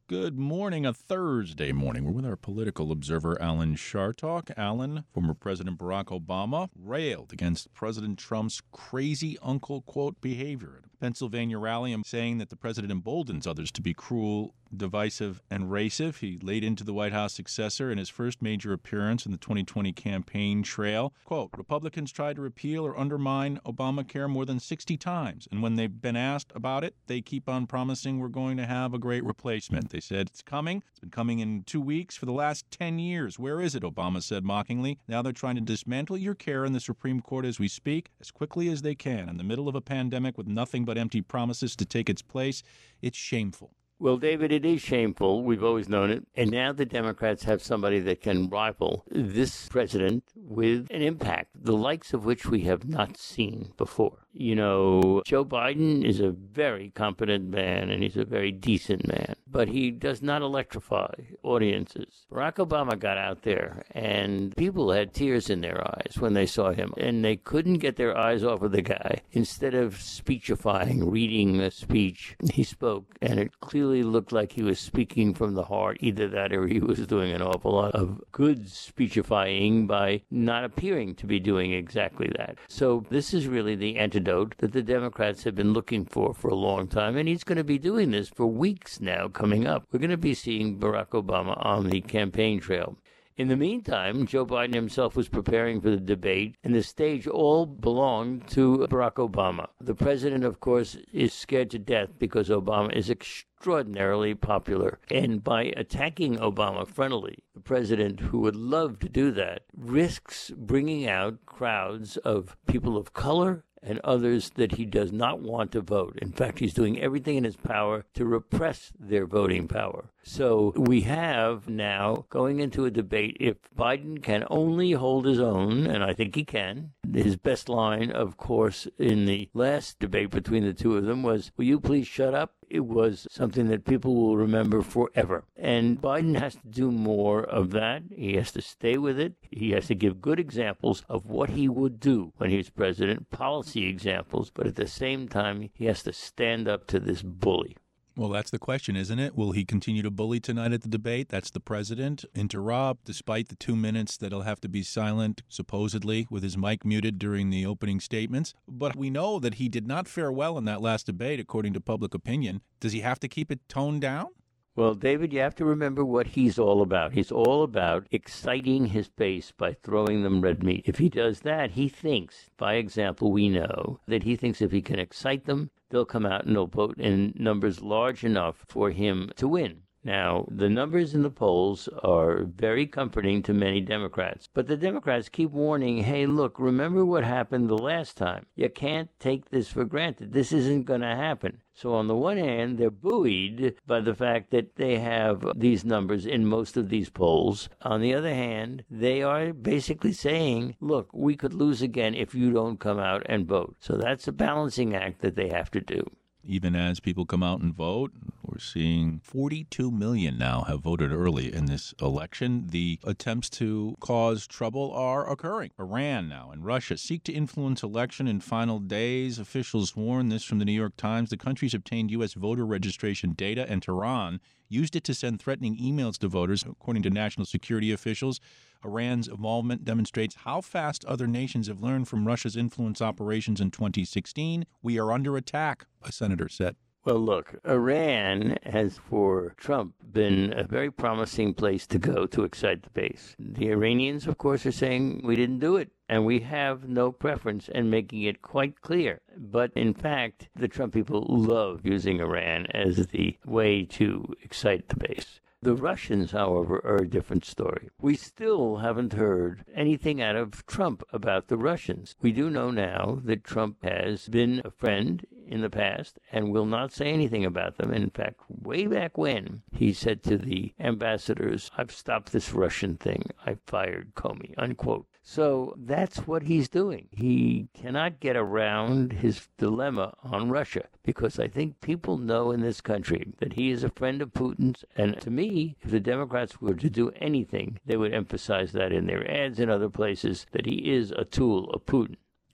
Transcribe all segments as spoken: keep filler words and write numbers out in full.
Good morning, a Thursday morning. We're with our political observer, Alan Chartock. Alan, former President Barack Obama, railed against President Trump's crazy uncle, quote, behavior at a Pennsylvania rally, saying that the president emboldens others to be cruel, divisive, and racist. He laid into the White House successor in his first major appearance in the twenty twenty campaign trail. Quote, Republicans tried to repeal or undermine Obamacare more than sixty times, and when they've been asked about it, they keep on promising we're going to have a great replacement. They said it's coming. It's been coming in two weeks for the last ten years. Where is it? Obama said mockingly. Now they're trying to dismantle your care in the Supreme Court as we speak, as quickly as they can, in the middle of a pandemic with nothing but empty promises to take its place. It's shameful. Well, David, it is shameful. We've always known it. And now the Democrats have somebody that can rival this president with an impact, the likes of which we have not seen before. You know, Joe Biden is a very competent man, and he's a very decent man, but he does not electrify audiences. Barack Obama got out there, and people had tears in their eyes when they saw him, and they couldn't get their eyes off of the guy. Instead of speechifying, reading a speech, he spoke, and it clearly looked like he was speaking from the heart. Either that or he was doing an awful lot of good speechifying by not appearing to be doing exactly that. So this is really the antidote that the Democrats have been looking for for a long time, and he's going to be doing this for weeks now coming up. We're going to be seeing Barack Obama on the campaign trail. In the meantime, Joe Biden himself was preparing for the debate, and the stage all belonged to Barack Obama. The president, of course, is scared to death because Obama is extraordinarily popular. And by attacking Obama frontally, the president, who would love to do that, risks bringing out crowds of people of color and others that he does not want to vote. In fact, he's doing everything in his power to repress their voting power. So we have now, going into a debate, if Biden can only hold his own, and I think he can, his best line, of course, in the last debate between the two of them was, will you please shut up? It was something that people will remember forever. And Biden has to do more of that. He has to stay with it. He has to give good examples of what he would do when he was president, policy examples, but at the same time, he has to stand up to this bully. Well, that's the question, isn't it? Will he continue to bully tonight at the debate? That's the president. Interrupt, despite the two minutes that he'll have to be silent, supposedly, with his mic muted during the opening statements. But we know that he did not fare well in that last debate, according to public opinion. Does he have to keep it toned down? Well, David, you have to remember what he's all about. He's all about exciting his base by throwing them red meat. If he does that, he thinks, by example, we know, that he thinks if he can excite them, they'll come out and they'll vote in numbers large enough for him to win. Now, the numbers in the polls are very comforting to many Democrats. But the Democrats keep warning, hey, look, remember what happened the last time. You can't take this for granted. This isn't going to happen. So on the one hand, they're buoyed by the fact that they have these numbers in most of these polls. On the other hand, they are basically saying, look, we could lose again if you don't come out and vote. So that's a balancing act that they have to do. Even as people come out and vote, we're seeing forty-two million now have voted early in this election. The attempts to cause trouble are occurring. Iran now and Russia seek to influence election in final days. Officials warn this from the New York Times. The countries obtained U S voter registration data, and Tehran used it to send threatening emails to voters, according to national security officials. Iran's involvement demonstrates how fast other nations have learned from Russia's influence operations in twenty sixteen. We are under attack, a senator said. Well, look, Iran has, for Trump, been a very promising place to go to excite the base. The Iranians, of course, are saying we didn't do it, and we have no preference, and making it quite clear. But in fact, the Trump people love using Iran as the way to excite the base. The Russians, however, are a different story. We still haven't heard anything out of Trump about the Russians. We do know now that Trump has been a friend in the past and will not say anything about them. In fact, way back when, he said to the ambassadors, I've stopped this Russian thing. I fired Comey, unquote. So that's what he's doing. He cannot get around his dilemma on Russia because I think people know in this country that he is a friend of Putin's. And to me, if the Democrats were to do anything, they would emphasize that in their ads and other places, that he is a tool of Putin.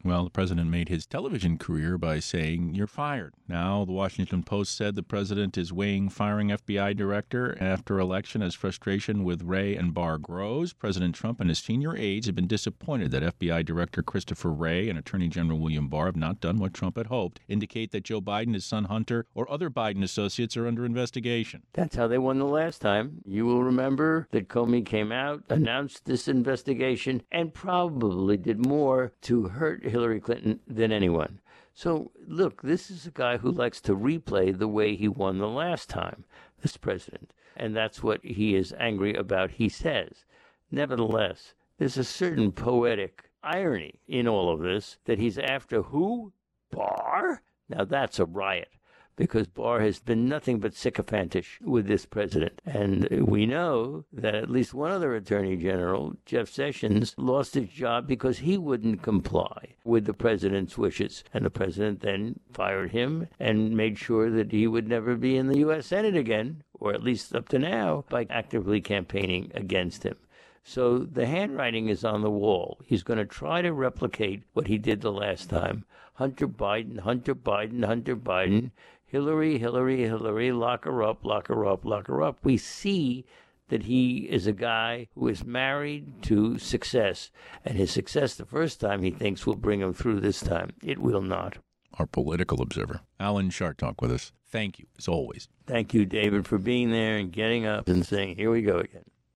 Well, the president made his television career by saying, "You're fired." Now, the Washington Post said the president is weighing firing F B I director after election as frustration with Wray and Barr grows. President Trump and his senior aides have been disappointed that F B I Director Christopher Wray and Attorney General William Barr have not done what Trump had hoped, indicate that Joe Biden, his son Hunter, or other Biden associates are under investigation. That's how they won the last time. You will remember that Comey came out, announced this investigation, and probably did more to hurt Hillary Clinton than anyone. So, look, this is a guy who likes to replay the way he won the last time, this president. And that's what he is angry about, he says. Nevertheless, there's a certain poetic irony in all of this that he's after who? Barr? Now that's a riot, because Barr has been nothing but sycophantish with this president. And we know that at least one other attorney general, Jeff Sessions, lost his job because he wouldn't comply with the president's wishes. And the president then fired him and made sure that he would never be in the U S Senate again, or at least up to now, by actively campaigning against him. So the handwriting is on the wall. He's going to try to replicate what he did the last time. Hunter Biden, Hunter Biden, Hunter Biden. Hillary, Hillary, Hillary, lock her up, lock her up, lock her up. We see that he is a guy who is married to success. And his success the first time, he thinks, will bring him through this time. It will not. Our political observer, Alan Chartock, with us. Thank you, as always. Thank you, David, for being there and getting up and saying, here we go again.